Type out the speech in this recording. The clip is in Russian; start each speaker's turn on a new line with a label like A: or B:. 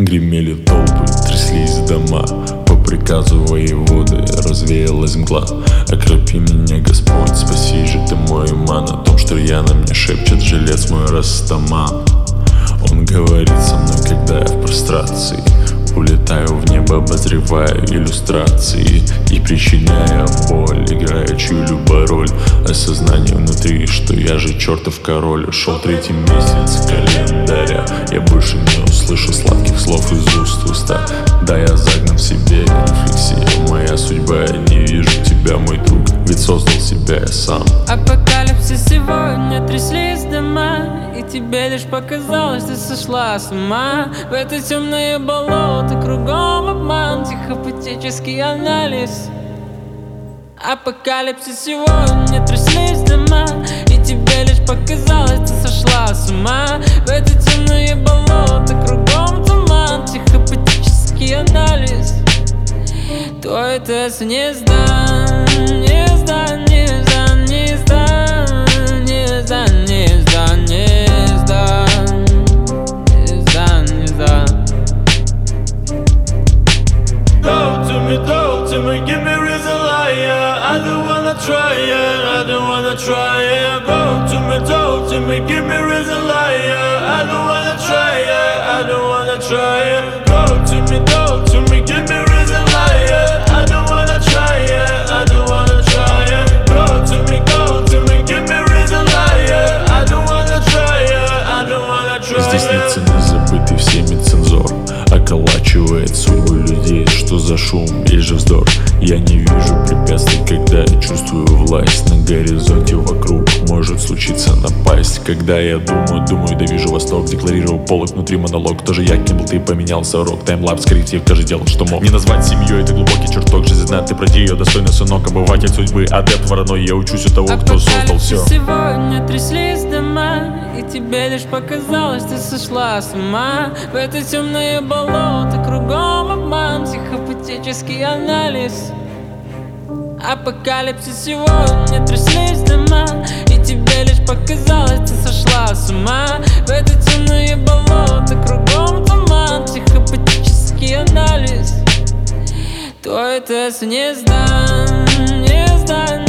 A: Гремели толпы, тряслись дома. По приказу воеводы развеялась мгла. Окропи меня, Господь, спаси же ты мой иман. О том, что рьяно мне шепчет жилец мой Растаман. Он говорит со мной, когда я в прострации. Улетаю в небо, обозреваю иллюстрации и, причиняя боль, играя чью-либо роль. Осознание внутри, что я же чертов король. Шел 3-й месяц календаря. Я больше не услышу сладких слов из уст в уста. Да, я загнан в себе, рефлексия моя судьба. Я не вижу тебя, мой друг, ведь создал себя я сам.
B: Апокалипсис сегодня, тряслись дома, и тебе лишь показалось, ты сошла с ума. В это темное болото, кругом обман, психопатический анализ. Апокалипсис сегодня, тряслись дома, и тебе лишь показалось, ты сошла с ума. В это темное болото, кругом туман, психопатический анализ. Твой тест не сдан, не сдан, не сдан, не сдан, не сдан, не сдан, не сдан, не сдан, не сдан.
C: Talk to me, give me reason liar. I don't wanna try it, I don't wanna try it. Talk to me, give me reason liar. I don't wanna try it, I don't wanna try it. Talk to me, give me reason liar. I don't wanna try it, I don't wanna try it. Talk to me, give me reason liar. I don't wanna try it, I don't wanna try it.
A: Здесь нет цены, забытый всеми цензор околачивает судьбу людей. Что за шум или же вздор? Я не вижу препятствий, когда я чувствую власть. На горизонте вокруг может случиться напасть. Когда я думаю, да вижу восток. Декларировал полок, внутри монолог. Тоже я кем был, ты поменялся рок. Таймлапс, корректив, каждый делал, что мог. Не назвать семьей, это глубокий чертог. Жизнь знает, ты пройди ее, достойный сынок. Обыватель судьбы, адепт вороной. Я учусь у того, кто создал все.
B: Сегодня тряслись дома, и тебе лишь показалось, ты сошла с ума. В это темное болото, кругом обман, психопатический анализ. Апокалипсис сегодня, тряслись дома, и тебе лишь показалось, ты сошла с ума. В это темное болото, кругом туман, психопатический анализ. Твой тест не сдан, не сдан.